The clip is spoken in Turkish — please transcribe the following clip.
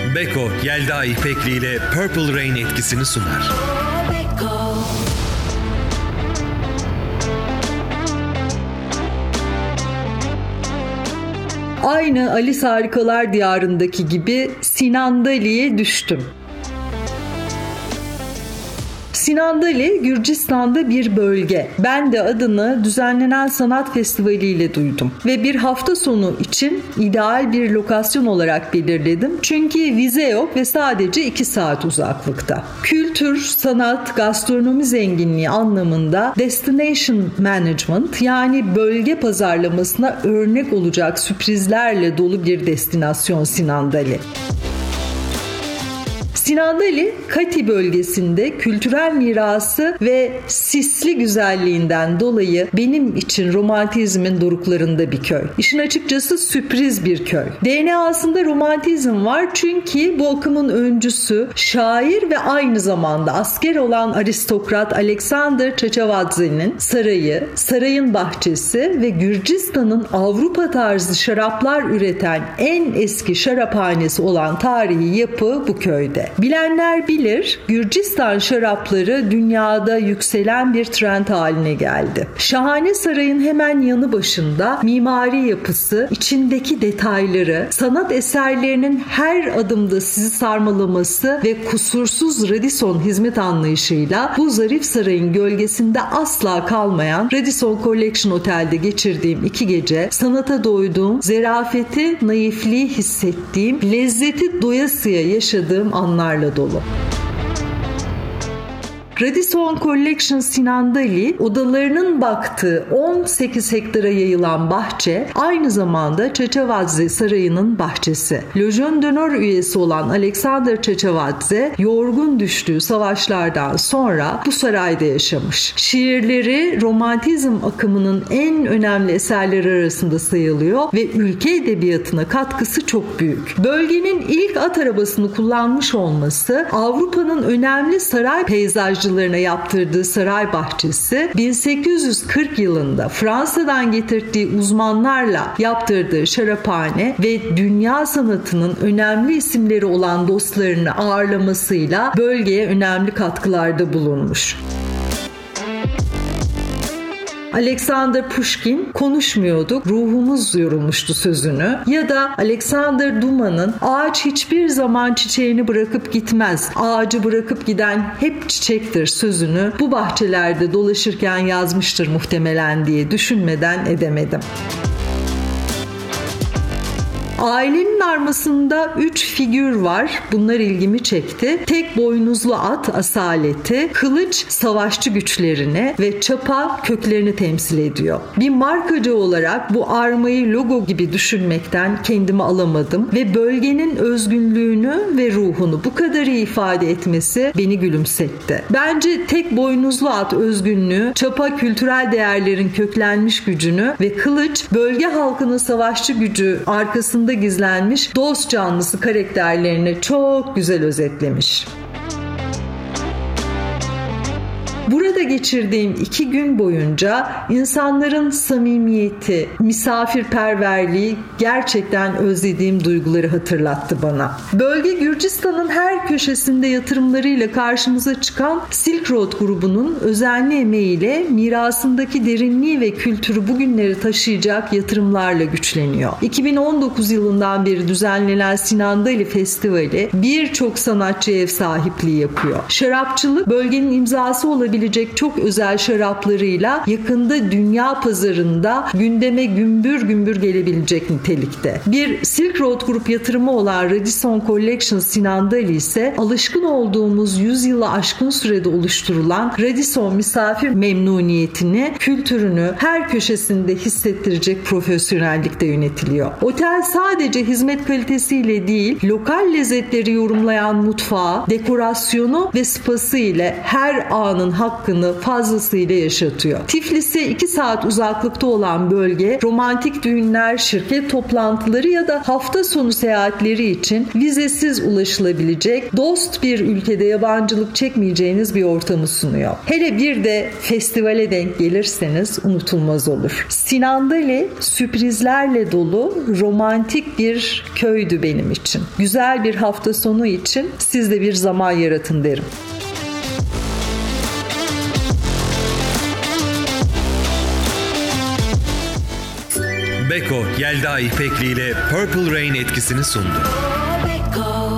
Beko, Yelda İpekli ile Purple Rain etkisini sunar. Aynı Alice Harikalar Diyarı'ndaki gibi Sinandali'ye düştüm. Sinandali, Gürcistan'da bir bölge. Ben de adını düzenlenen sanat festivali ile duydum. Ve bir hafta sonu için ideal bir lokasyon olarak belirledim. Çünkü vize yok ve sadece 2 saat uzaklıkta. Kültür, sanat, gastronomi zenginliği anlamında destination management, yani bölge pazarlamasına örnek olacak sürprizlerle dolu bir destinasyon Sinandali. Sinandali, Kati bölgesinde kültürel mirası ve sisli güzelliğinden dolayı benim için romantizmin doruklarında bir köy. İşin açıkçası sürpriz bir köy. DNA'sında romantizm var çünkü bu akımın öncüsü, şair ve aynı zamanda asker olan aristokrat Alexander Çaçavadze'nin sarayı, sarayın bahçesi ve Gürcistan'ın Avrupa tarzı şaraplar üreten en eski şaraphanesi olan tarihi yapı bu köyde. Bilenler bilir, Gürcistan şarapları dünyada yükselen bir trend haline geldi. Şahane sarayın hemen yanı başında mimari yapısı, içindeki detayları, sanat eserlerinin her adımda sizi sarmalaması ve kusursuz Radisson hizmet anlayışıyla bu zarif sarayın gölgesinde asla kalmayan Radisson Collection Otel'de geçirdiğim 2 gece sanata doyduğum, zerafeti, naifliği hissettiğim, lezzeti doyasıya yaşadığım anlarla dolu. Radisson Collection Sinandali, odalarının baktığı 18 hektara yayılan bahçe, aynı zamanda Çaçavadze Sarayı'nın bahçesi. Legion d'Honneur üyesi olan Alexander Çaçavadze, yorgun düştüğü savaşlardan sonra bu sarayda yaşamış. Şiirleri romantizm akımının en önemli eserleri arasında sayılıyor ve ülke edebiyatına katkısı çok büyük. Bölgenin ilk at arabasını kullanmış olması, Avrupa'nın önemli saray peyzajcılarına yaptırdığı saray bahçesi, 1840 yılında Fransa'dan getirdiği uzmanlarla yaptırdığı şaraphane ve dünya sanatının önemli isimleri olan dostlarını ağırlamasıyla bölgeye önemli katkılarda bulunmuş. Alexander Pushkin, konuşmuyorduk, ruhumuz yorulmuştu sözünü, ya da Alexander Dumas'ın ağaç hiçbir zaman çiçeğini bırakıp gitmez, ağacı bırakıp giden hep çiçektir sözünü bu bahçelerde dolaşırken yazmıştır muhtemelen diye düşünmeden edemedim. Ailenin armasında 3 figür var. Bunlar ilgimi çekti. Tek boynuzlu at asaleti, kılıç savaşçı güçlerini ve çapa köklerini temsil ediyor. Bir markacı olarak bu armayı logo gibi düşünmekten kendimi alamadım ve bölgenin özgünlüğünü ve ruhunu bu kadar iyi ifade etmesi beni gülümsetti. Bence tek boynuzlu at özgünlüğü, çapa kültürel değerlerin köklenmiş gücünü ve kılıç bölge halkının savaşçı gücü arkasında gizlenmiş dost canlısı karakterlerini çok güzel özetlemiş. Burada geçirdiğim 2 gün boyunca insanların samimiyeti, misafirperverliği gerçekten özlediğim duyguları hatırlattı bana. Bölge Gürcistan'ın her köşesinde yatırımlarıyla karşımıza çıkan Silk Road grubunun özenli emeğiyle mirasındaki derinliği ve kültürü bugünleri taşıyacak yatırımlarla güçleniyor. 2019 yılından beri düzenlenen Sinandali Festivali birçok sanatçıya ev sahipliği yapıyor. Şarapçılık bölgenin imzası olabilecek çok özel şaraplarıyla yakında dünya pazarında gündeme gümbür gümbür gelebilecek nitelikte. Bir Silk Road Group yatırımı olan Radisson Collection Sinandali ise alışkın olduğumuz 100 yılı aşkın sürede oluşturulan Radisson misafir memnuniyetini, kültürünü her köşesinde hissettirecek profesyonellikte yönetiliyor. Otel sadece hizmet kalitesiyle değil, lokal lezzetleri yorumlayan mutfağı, dekorasyonu ve spası ile her anın hakkını fazlasıyla yaşatıyor. Tiflis'e 2 saat uzaklıkta olan bölge romantik düğünler, şirket toplantıları ya da hafta sonu seyahatleri için vizesiz ulaşılabilecek, dost bir ülkede yabancılık çekmeyeceğiniz bir ortamı sunuyor. Hele bir de festivale denk gelirseniz unutulmaz olur. Sinandali sürprizlerle dolu romantik bir köydü benim için. Güzel bir hafta sonu için siz de bir zaman yaratın derim. Beko, Yelda İpekli ile Purple Rain etkisini sundu. Beko.